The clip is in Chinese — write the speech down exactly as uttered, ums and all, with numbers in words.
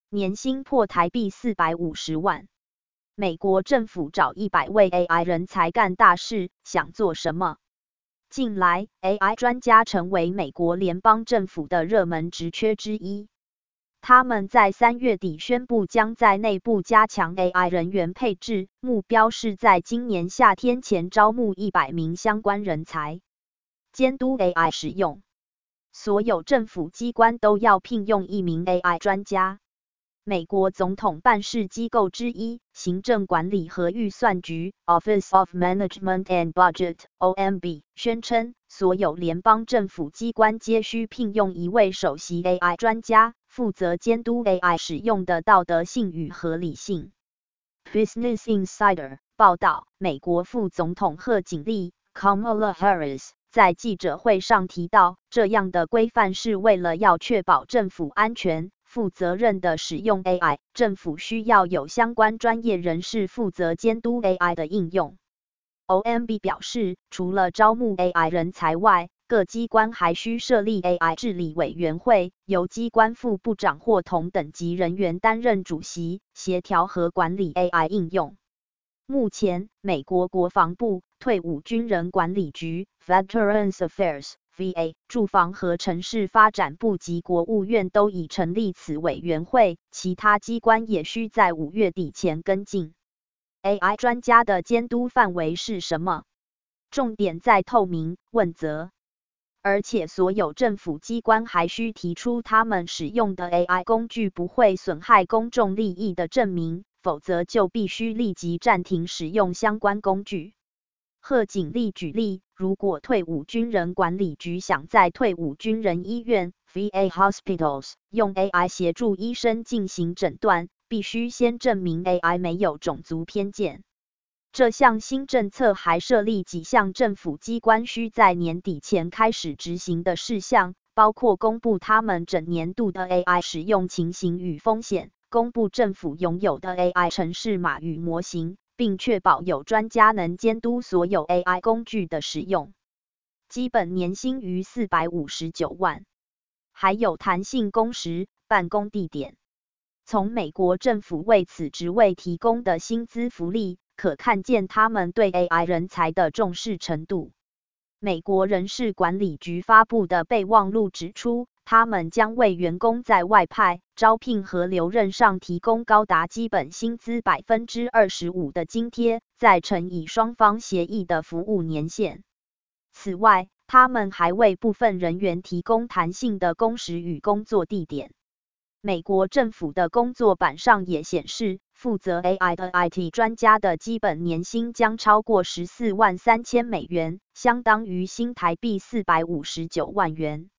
年薪破台币四百五十万。美国政府找一百位 A I 人才干大事，想做什么？近来 ，A I 专家成为美国联邦政府的热门职缺之一。他们在三月底宣布将在内部加强 A I 人员配置，目标是在今年夏天前招募一百名相关人才，监督 A I 使用。所有政府机关都要聘用一名 A I 专家。美国总统办事机构之一，行政管理和预算局 （Office of Management and Budget，O M B） 宣称，所有联邦政府机关皆需聘用一位首席 A I 专家，负责监督 A I 使用的道德性与合理性。Business Insider 报道，美国副总统贺锦丽 （Kamala Harris） 在记者会上提到，这样的规范是为了要确保政府安全。负责任的使用 A I， 政府需要有相关专业人士负责监督 A I 的应用。O M B 表示，除了招募 A I 人才外，各机关还需设立 A I 治理委员会，由机关副部长或同等级人员担任主席，协调和管理 A I 应用。目前，美国国防部、退伍军人管理局 （Veterans Affairs）V A 住房和城市发展部及国务院都已成立此委员会，其他机关也需在五月底前跟进。A I 专家的监督范围是什么？重点在透明、问责，而且所有政府机关还需提出他们使用的 A I 工具不会损害公众利益的证明，否则就必须立即暂停使用相关工具。贺锦丽举例，如果退伍军人管理局想在退伍军人医院 V A Hospitals 用 A I 协助医生进行诊断，必须先证明 A I 没有种族偏见。这项新政策还设立几项政府机关需在年底前开始执行的事项，包括公布他们整年度的 A I 使用情形与风险，公布政府拥有的 A I 程式码与模型，并确保有专家能监督所有 A I 工具的使用。基本年薪逾四百五十九万，还有弹性工时、办公地点。从美国政府为此职位提供的薪资福利，可看见他们对 A I 人才的重视程度。美国人事管理局发布的备忘录指出，他们将为员工在外派、招聘和留任上提供高达基本薪资 百分之二十五 的津贴，再乘以双方协议的服务年限。此外，他们还为部分人员提供弹性的工时与工作地点。美国政府的工作板上也显示，负责 A I 的 I T 专家的基本年薪将超过十四万三千美元，相当于新台币四百五十九万元。